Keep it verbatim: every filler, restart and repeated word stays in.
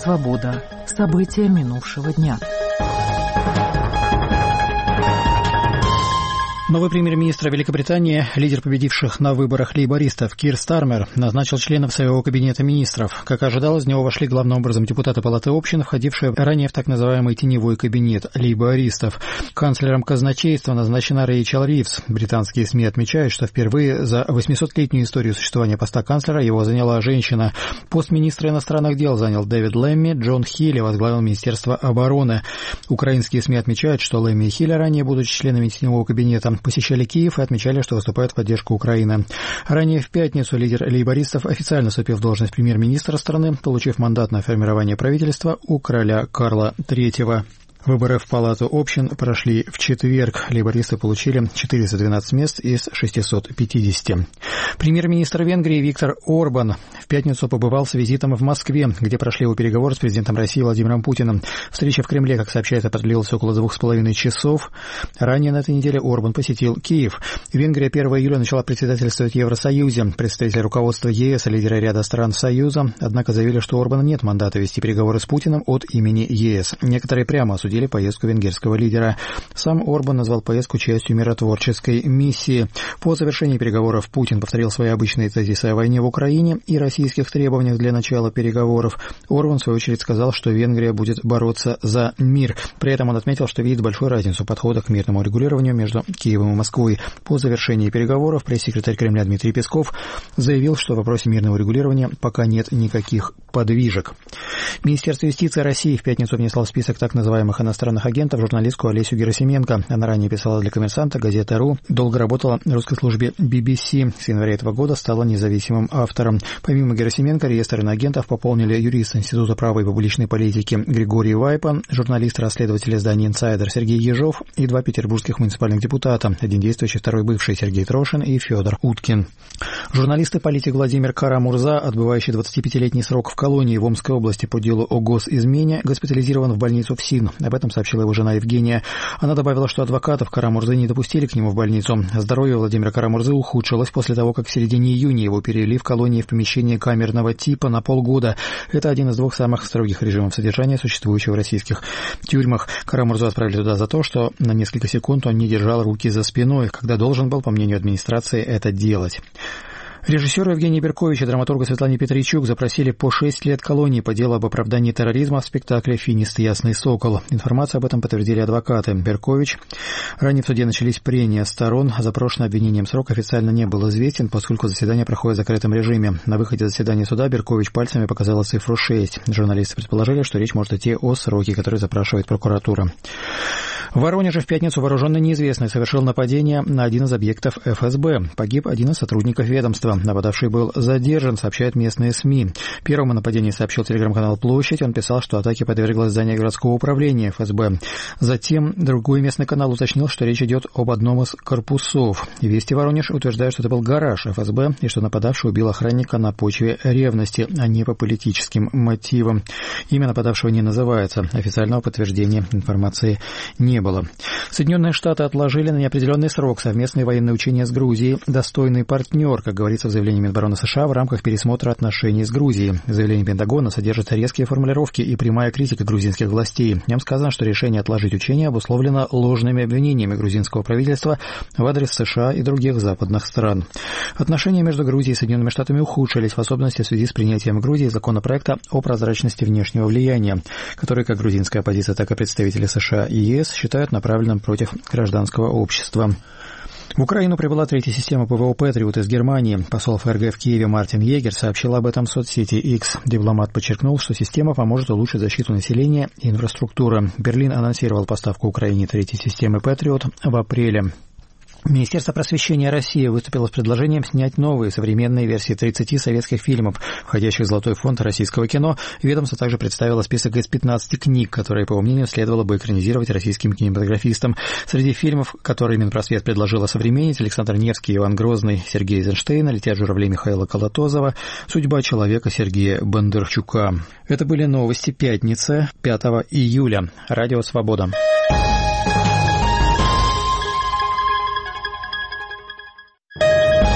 Свобода. События минувшего дня. Новый премьер-министр Великобритании, лидер победивших на выборах лейбористов Кир Стармер, назначил членов своего кабинета министров. Как ожидалось, в него вошли главным образом депутаты Палаты общин, входившие ранее в так называемый теневой кабинет лейбористов. Канцлером казначейства назначена Рэйчел Ривз. Британские СМИ отмечают, что впервые за восьмисотлетнюю историю существования поста канцлера его заняла женщина. Пост министра иностранных дел занял Дэвид Лэмми, Джон Хилли возглавил Министерство обороны. Украинские СМИ отмечают, что Лэмми и Хилли, ранее будучи членами теневого кабинета, посещали Киев и отмечали, что выступают в поддержку Украины. Ранее в пятницу лидер лейбористов, официально вступив в должность премьер-министра страны, получив мандат на формирование правительства у короля Карла третьего. Выборы в Палату общин прошли в четверг. Лейбористы получили четыреста двенадцать мест из шестисот пятидесяти. Премьер-министр Венгрии Виктор Орбан в пятницу побывал с визитом в Москве, где прошли его переговоры с президентом России Владимиром Путиным. Встреча в Кремле, как сообщается, продлилась около двух с половиной часов. Ранее на этой неделе Орбан посетил Киев. Венгрия первого июля начала председательствовать в Евросоюзе. Представители руководства ЕС и лидеры ряда стран Союза, однако, заявили, что у Орбана нет мандата вести переговоры с Путиным от имени ЕС. Некоторые прямо осудили поездку венгерского лидера. Сам Орбан назвал поездку частью миротворческой миссии. По завершении переговоров Путин повторил свои обычные тезисы о войне в Украине и российских требованиях для начала переговоров. Орбан, в свою очередь, сказал, что Венгрия будет бороться за мир. При этом он отметил, что видит большую разницу в подходах к мирному регулированию между Киевом и Москвой. По завершении переговоров пресс-секретарь Кремля Дмитрий Песков заявил, что в вопросе мирного регулирования пока нет никаких подвижек. Министерство юстиции России в пятницу внесло в список так называемых иностранных агентов журналистку Олесю Герасименко. Она ранее писала для «Коммерсанта», газеты «Ру», долго работала в русской службе би би си. С января этого года стала независимым автором. Помимо Герасименко, реестр иноагентов пополнили юрист Института права и публичной политики Григорий Вайпа, журналист-расследователь издания «Инсайдер» Сергей Ежов и два петербургских муниципальных депутата, один действующий, второй бывший, Сергей Трошин и Федор Уткин. Журналист и политик Владимир Кара-Мурза, отбывающий двадцатипятилетний срок в колонии в Омской области по делу о госизмене, госпитализирован в больницу ФСИН. Об этом сообщила его жена Евгения. Она добавила, что адвокатов Кара-Мурзы не допустили к нему в больницу. Здоровье Владимира Кара-Мурзы ухудшилось после того, как в середине июня его перевели в колонии в помещение камерного типа на полгода. Это один из двух самых строгих режимов содержания, существующих в российских тюрьмах. Кара-Мурзу отправили туда за то, что на несколько секунд он не держал руки за спиной, когда должен был, по мнению администрации, это делать. Режиссера Евгения Берковича и драматурга Светлане Петричук запросили по шесть лет колонии по делу об оправдании терроризма в спектакле «Финист. Ясный сокол». Информацию об этом подтвердили адвокаты. Беркович. Ранее в суде начались прения сторон. Запрошенный обвинением срок официально не был известен, поскольку заседание проходит в закрытом режиме. На выходе заседания суда Беркович пальцами показала цифру шесть. Журналисты предположили, что речь может идти о сроке, который запрашивает прокуратура. В Воронеже в пятницу вооруженный неизвестный совершил нападение на один из объектов эф эс бэ. Погиб один из сотрудников ведомства. Нападавший был задержан, сообщают местные СМИ. Первому нападении сообщил телеграм-канал «Площадь». Он писал, что атаке подверглось здание городского управления эф эс бэ. Затем другой местный канал уточнил, что речь идет об одном из корпусов. Вести Воронеж утверждают, что это был гараж эф эс бэ и что нападавший убил охранника на почве ревности, а не по политическим мотивам. Имя нападавшего не называется. Официального подтверждения информации не было. Соединенные Штаты отложили на неопределенный срок совместные военные учения с Грузией. Достойный партнер, как говорится в заявлении Минобороны США, в рамках пересмотра отношений с Грузией. Заявление Пентагона содержит резкие формулировки и прямая критика грузинских властей. В нем сказано, что решение отложить учения обусловлено ложными обвинениями грузинского правительства в адрес США и других западных стран. Отношения между Грузией и Соединенными Штатами ухудшились, в особенности в связи с принятием Грузии законопроекта о прозрачности внешнего влияния, который как грузинская оппозиция, так и представители США и ЕС считают направленным против гражданского общества. В Украину прибыла третья система ПВО «Патриот» из Германии. Посол эф эр гэ в Киеве Мартин Егер сообщил об этом в соцсети X. Дипломат подчеркнул, что система поможет улучшить защиту населения и инфраструктуры. Берлин анонсировал поставку Украине третьей системы «Патриот» в апреле. Министерство просвещения России выступило с предложением снять новые современные версии тридцати советских фильмов, входящих в Золотой фонд российского кино. Ведомство также представило список из пятнадцати книг, которые, по его мнению, следовало бы экранизировать российским кинематографистам. Среди фильмов, которые Минпросвет предложил осовременить: Александр Невский, Иван Грозный, Сергей Эйзенштейн, «Летят журавли» Михаила Колотозова, «Судьба человека» Сергея Бондарчука. Это были новости пятницы, пятого июля. Радио «Свобода».